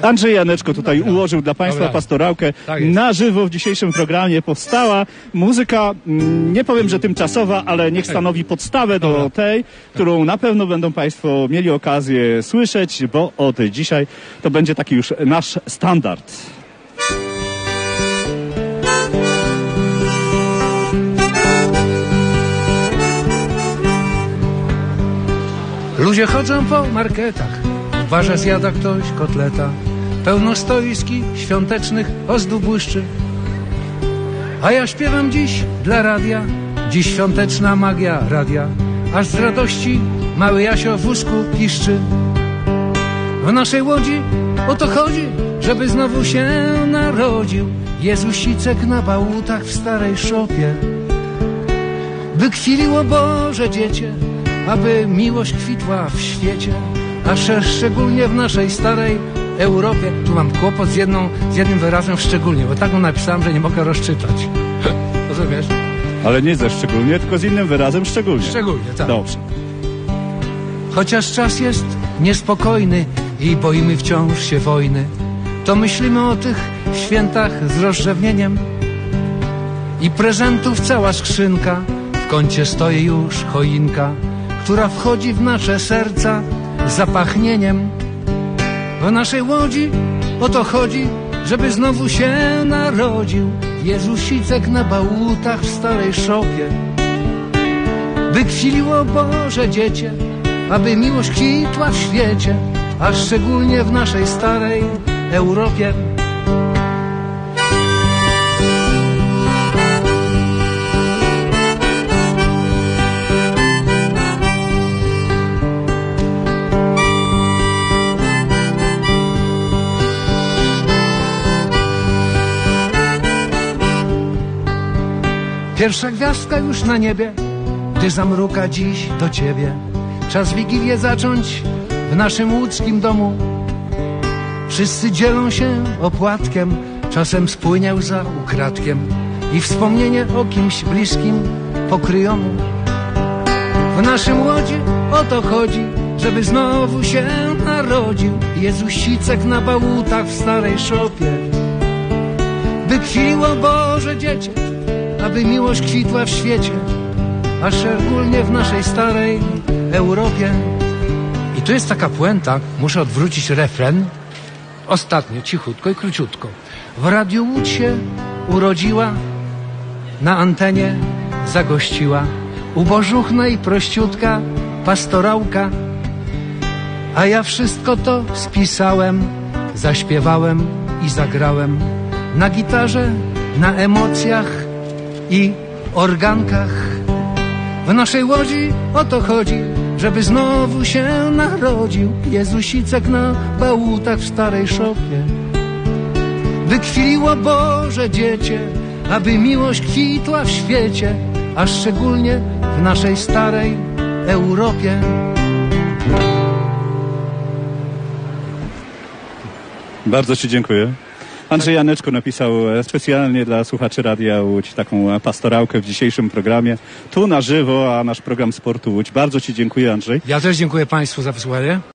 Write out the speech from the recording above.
Andrzej Janeczko tutaj ułożył dla Państwa pastorałkę na żywo w dzisiejszym programie. Powstała muzyka, nie powiem, że tymczasowa, ale niech stanowi podstawę do tej, którą na pewno będą Państwo mieli okazję słyszeć, bo od dzisiaj to będzie taki już nasz standard. Ludzie chodzą po marketach, w barze zjada ktoś kotleta. Pełno stoiski świątecznych ozdób błyszczy. A ja śpiewam dziś dla radia, dziś świąteczna magia radia. Aż z radości mały Jasio w wózku piszczy. W naszej łodzi o to chodzi, żeby znowu się narodził Jezusicek na bałutach w starej szopie. By kwiliło Boże dziecię, aby miłość kwitła w świecie, a szczególnie w naszej starej Europie. Tu mam kłopot z jednym wyrazem szczególnie, bo tak go napisałem, że nie mogę rozczytać. Rozumiesz? Ale nie ze szczególnie, tylko z innym wyrazem szczególnie. Szczególnie, tak. Dobrze. Chociaż czas jest niespokojny i boimy wciąż się wojny, to myślimy o tych świętach z rozrzewnieniem. I prezentów cała skrzynka, w kącie stoi już choinka, która wchodzi w nasze serca zapachnieniem. W naszej łodzi o to chodzi, żeby znowu się narodził Jezusicek na bałutach w starej szopie. By kwiliło Boże dziecię, aby miłość kwitła w świecie, a szczególnie w naszej starej Europie. Pierwsza gwiazdka już na niebie, gdy zamruka dziś do ciebie. Czas Wigilię zacząć w naszym łódzkim domu. Wszyscy dzielą się opłatkiem, czasem spłynie łza ukradkiem i wspomnienie o kimś bliskim pokryją. W naszym łodzi o to chodzi, żeby znowu się narodził Jezusicek na bałutach w starej szopie. By kwiliło Boże dziecię, aby miłość kwitła w świecie, a szczególnie w naszej starej Europie. I tu jest taka puenta, muszę odwrócić refren. Ostatnio, cichutko i króciutko. W Radiu Łódź się urodziła, na antenie zagościła ubożuchna i prościutka pastorałka. A ja wszystko to spisałem, zaśpiewałem i zagrałem na gitarze, na emocjach i organkach. W naszej łodzi o to chodzi, żeby znowu się narodził Jezusicek na bałutach w starej szopie. By kwiliło Boże dziecię, aby miłość kwitła w świecie, a szczególnie w naszej starej Europie. Bardzo Ci dziękuję. Andrzej Janeczko napisał specjalnie dla słuchaczy Radia Łódź taką pastorałkę w dzisiejszym programie. Tu na żywo, a nasz program Sportu Łódź. Bardzo Ci dziękuję, Andrzej. Ja też dziękuję Państwu za wysłuchanie.